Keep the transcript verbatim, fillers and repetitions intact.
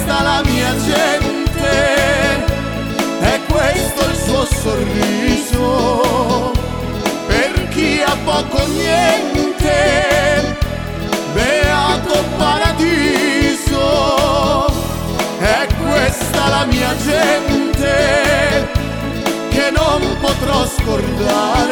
questa la mia gente, è questo il suo sorriso. Per chi ha poco o niente, beato paradiso. È questa la mia gente che non potrò scordare.